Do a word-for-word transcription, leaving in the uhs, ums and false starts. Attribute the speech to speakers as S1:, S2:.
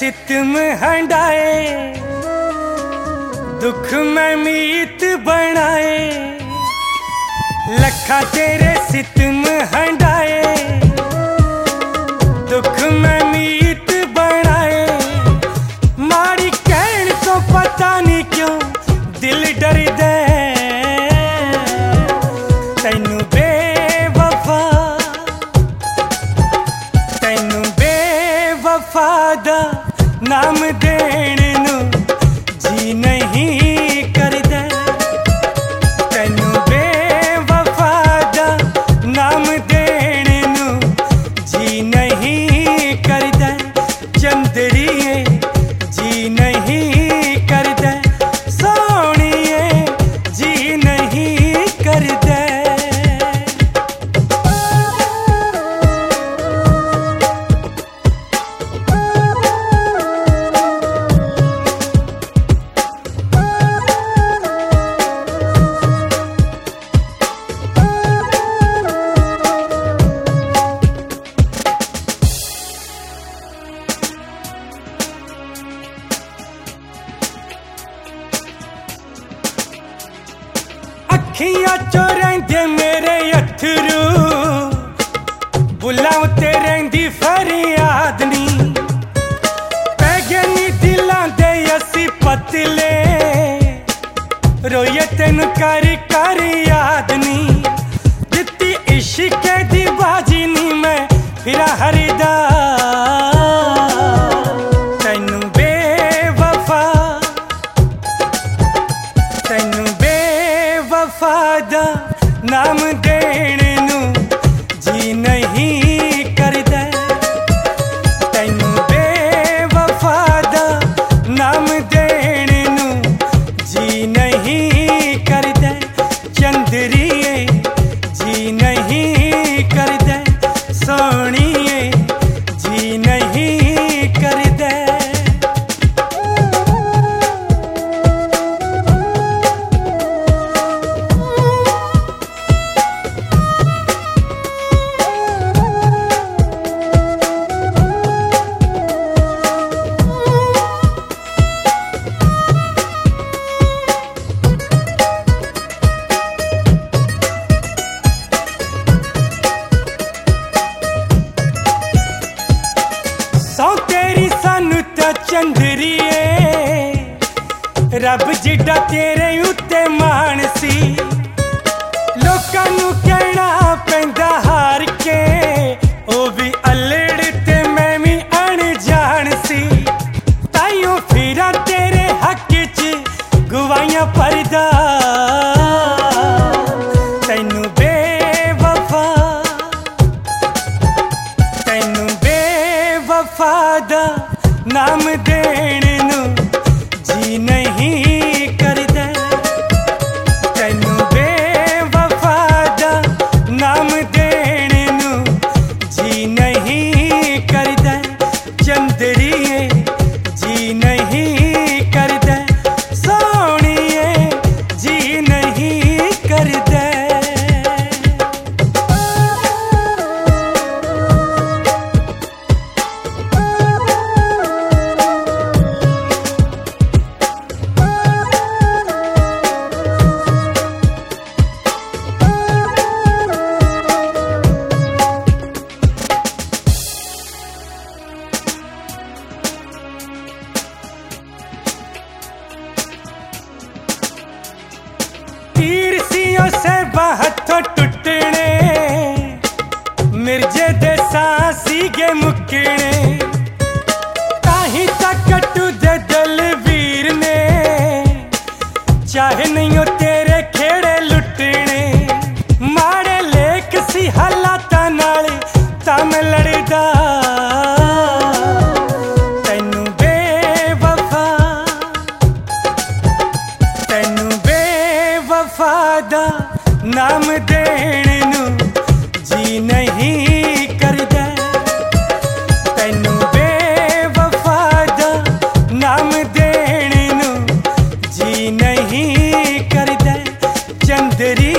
S1: सितम हंडाए, दुख में मीत बनाए। लखा तेरे सितम हंडाए, दुख में मीत बनाए। माड़ी कहन तो पता नहीं क्यों दिल डर दे। तैनू बेवफा तैनू बेवफा दा नाम देण नू जी नहीं करदा। तैनू बेवफा दा नाम देण नू जी नहीं करदा। चंदरिए जी नहीं करदा, सोहणिए जी नहीं करदा। अखियां चो रहिंदे मेरे अथरू, बुलां ते रहिंदी फरियाद नी। पै गए नी दिलां दे असी पतले, रोइए तेनू कर कर याद नी। दित्ती इश्के दी बाजी नी मैं फिरा हरदा। तैनू बेवफा तैनू बेवफा दा नाम देण नू जी नहीं करदा। तैनू बेवफा दा नाम देण नू जी नहीं करदा। चंदरिए जी नहीं करदा, सोहणिए जी नहीं करदा। सौ तेरी सानू ता चंदरिए, रब जिड्डा तेरे उत्ते मान सी। लोकां नू कहना पैंदा हार के, ओ भी अल्लड़ ते मैं भी अनजान सी। ताइयों फिरा तेरे हक च गवाइयां भरदा। तैनू बेवफा तैनू बेवफा दा नाम देण नू जी नहीं करदा। तैनू बेवफा दा नाम देण नू जी नहीं करदा। चंदरिए जी नहीं करदा, सोहणिए जी नहीं करदा। तीर सियों से हथों टुटने, मिर्जे दे सांसी गे मुकने। ताही तक कटू दे दलवीर ने, चाहे नहीं हो तेरे खेड़े लुटने। माड़े लेख सी हालातां नाल तां मैं लड़दा। तैनू बेवफा तैनू बेवफा दा नाम देण नू जी नहीं करदा। तैनू बेवफा दा नाम देण नू जी नहीं करदा। चंदरी